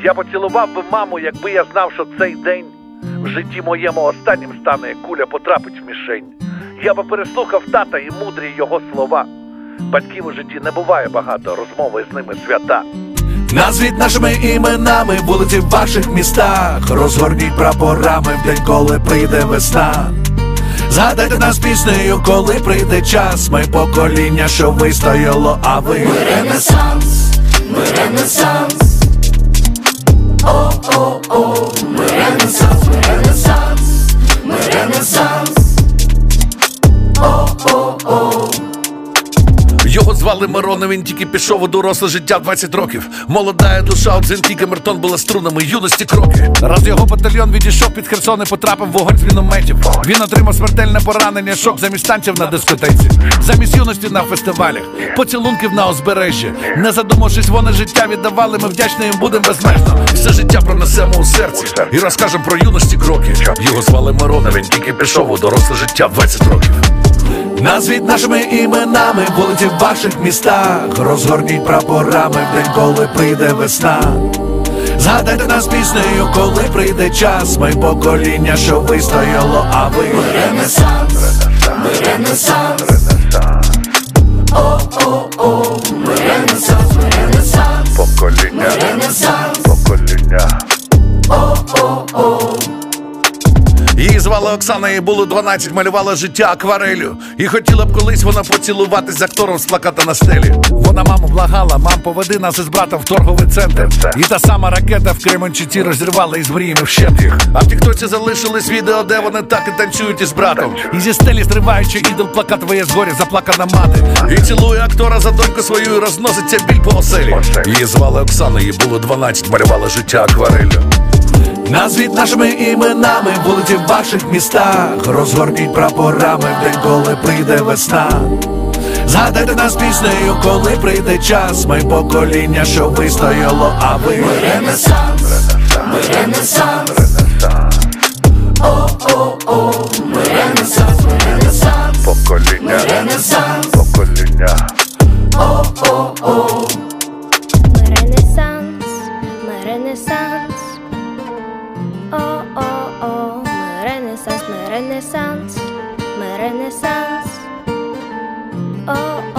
Я поцілував би маму, якби я знав, що цей день в житті моєму останнім стане, як куля потрапить в мішень. Я би переслухав тата і мудрі його слова. Батьків у житті не буває багато, розмови з ними свята. Назвіть нашими іменами вулиці в ваших містах, розгорніть прапорами в день, коли прийде весна. Згадайте нас піснею, коли прийде час. Ми покоління, що вистояло, а ви. Ми Ренесанс, ми Ренесанс. О-о-о, ми Ренесанс, ми Ренесанс, ми Ренесанс. О-о-о. Його звали Мирон, він тільки пішов у доросле життя в 20 років. Молодая душа, от дзвінки камертон була струнами юності кроки. Раз його батальйон відійшов під Херсон і потрапив в вогонь з мінометів. Він отримав смертельне поранення, шок замість танців на дискотеці, замість юності на фестивалях, поцілунків на узбережжі. Не задумавшись, вони життя віддавали, ми вдячні їм будемо безмежно. І все життя пронесемо у серці і розкажемо про юності кроки. Його звали Мирон, він тільки пішов у доросле життя в 20 років. Назвіть нашими іменами вулиці в ваших містах, розгорніть прапорами в день, коли прийде весна. Згадайте нас піснею, коли прийде час. Ми покоління, що вистояло, а ви. Ми Ренесанс, ми Ренесанс. О-о-о, ми Ренесанс, ми Ренесанс. Покоління, ми Ренесанс. покоління. О-о-о. Її звали Оксана, їй було 12, малювала життя акварелью. І хотіла б колись вона поцілуватись з актором з плаката на стелі. Вона маму благала: мам, поведи нас із братом в торговий центр. І та сама ракета в Кременчуці розірвала із мріями вщент їх. А в тіктоці залишились відео, де вони так і танцюють із братом. І зі стелі стрибаючи ідол плакат виє згорі, заплакана мати. І цілує актора за доньку свою, і розноситься біль по оселі. Її звали Оксана, їй було 12, малювала життя акварелью. Назвіть нашими іменами вулиці в ваших містах, розгорніть прапорами в день, коли прийде весна. Згадайте нас піснею, коли прийде час. Ми покоління, що вистояло, а ви. Ми Ренесанс, ми Ренесанс. О-о-о, ми Ренесанс, ми Ренесанс. Покоління, ми Ренесанс. покоління. О-о-о. Ми Ренесанс, ми Ренесанс. О-о-о, ми Ренесанс, ми Ренесанс, ми Ренесанс. О-о.